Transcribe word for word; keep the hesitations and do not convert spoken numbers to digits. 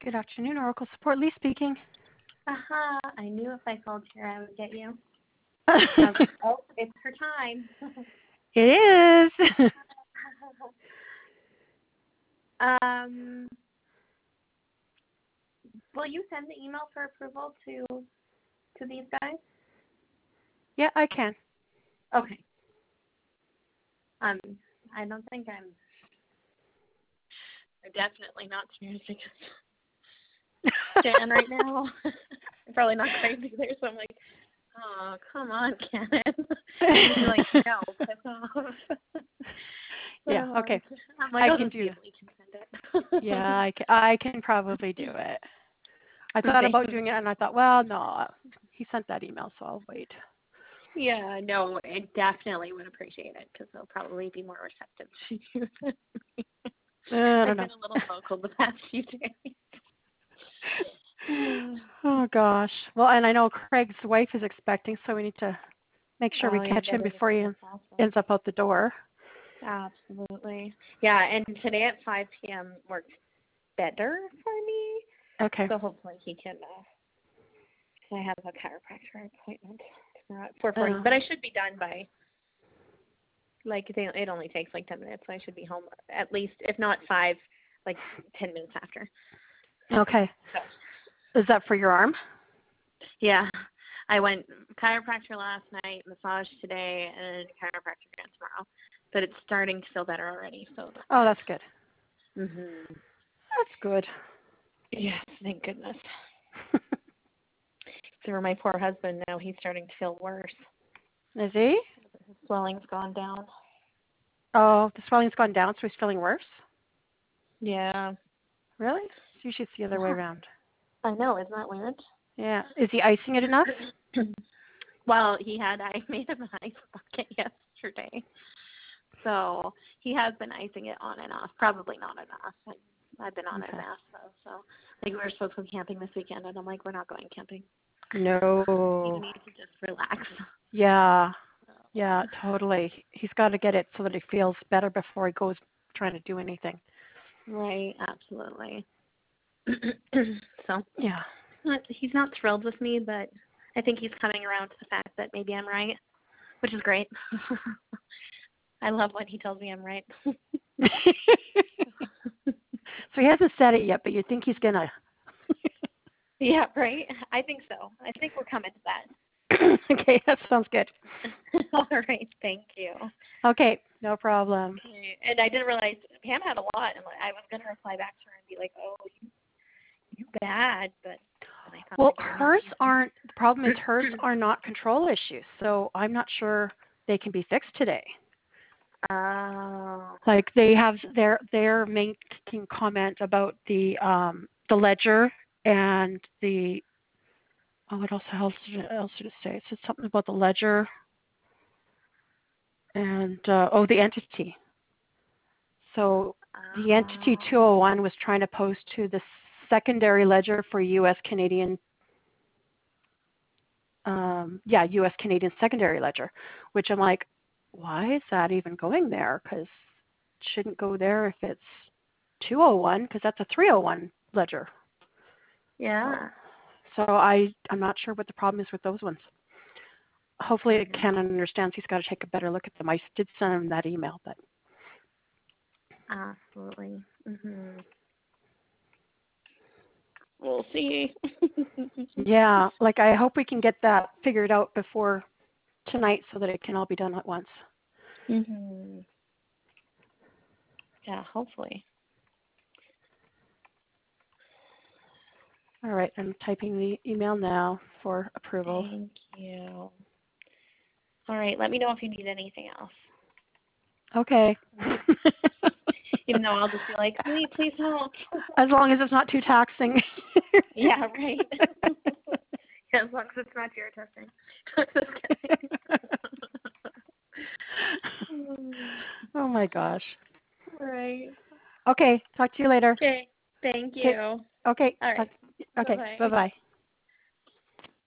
Good afternoon, Oracle Support. Lee speaking. Aha, I knew if I called here I would get you. I It was like, oh, it's her time. is. um, will you send the email for approval to to these guys? Yeah, I can. Okay. Um, I don't think I'm. I'm definitely not seriously Jan right now. I'm probably not crazy either, so I'm like, oh, come on, Cannon. And you're like, no, piss off. Yeah, So okay. I'm like, I I'll can just see do if we can send it. Yeah, I can, I can probably do it. I thought about Thanks. doing it, and I thought, well, no, he sent that email, so I'll wait. Yeah, no, I definitely would appreciate it because they'll probably be more receptive to you than me. Uh, I don't I've know. been a little vocal the past few days. Oh, gosh. Well, and I know Craig's wife is expecting, so we need to make sure we Oh, yeah, catch him get it as before he soon as possible. ends up out the door. Absolutely. Yeah, and today at five p.m. worked better for me. Okay. So hopefully he can, uh, I have a chiropractor appointment tomorrow at four forty. Uh, But I should be done by, like, they, it only takes like ten minutes, so I should be home at least, if not five, like ten minutes after. okay. So, Is that for your arm? yeah. I went chiropractor last night, massage today, and chiropractor again tomorrow. But it's starting to feel better already, so that's Oh, good. that's good. Mhm. That's good. Yes, thank goodness. For my poor husband now, he's starting to feel worse. Is he? His swelling's gone down. Oh, the swelling's gone down, so he's feeling worse? Yeah. Really? It's usually it's the other way Yeah. around. I know, isn't that weird? Yeah. Is he icing it enough? Well, he had I made him an ice bucket yesterday. So he has been icing it on and off. Probably not enough. I, I've been on Okay. it enough though. So like we were supposed to go camping this weekend and I'm like, we're not going camping. You No. need to just relax. Yeah. Yeah, totally. He's got to get it so that he feels better before he goes trying to do anything. Right, absolutely. So Yeah. not, he's not thrilled with me, but I think he's coming around to the fact that maybe I'm right, which is great. I love when he tells me I'm right. So he hasn't said it yet, but you think he's going to. Yeah, right? I think so. I think we're coming to that. Okay, that sounds good. All right, thank you. Okay, no problem. Okay. And I didn't realize Pam had a lot, and like, I was going to reply back to her and be like, oh, you, you bad, but then I thought Well, maybe not. hers aren't, the problem is hers are not control issues, so I'm not sure they can be fixed today. Oh. Like they have their they're making comment about the um the ledger and the oh what else else did it, else did it say? It said something about the ledger and uh, oh the entity. So the entity Oh. two oh one was trying to post to the secondary ledger for U S Canadian um yeah U S Canadian secondary ledger, which I'm like, why is that even going there? Because it shouldn't go there if it's two oh one because that's a three oh one ledger. Yeah. So, so I, I'm not sure what the problem is with those ones. Hopefully Mm-hmm. Ken understands he's got to take a better look at them. I did send him that email, but. Absolutely. Mhm. We'll see. Yeah, like I hope we can get that figured out before tonight so that it can all be done at once. Mhm. Yeah, hopefully. All right, I'm typing the email now for approval. Thank you. All right, let me know if you need anything else. Okay. Even though I'll just be like, "Wait, please help." As long as it's not too taxing. Yeah, right. Yeah, as long as it's not your testing. Just kidding. Oh my gosh. All right. Okay, talk to you later. Okay. Thank Okay. you. Okay. All Talk, right. Bye okay. bye. Bye bye.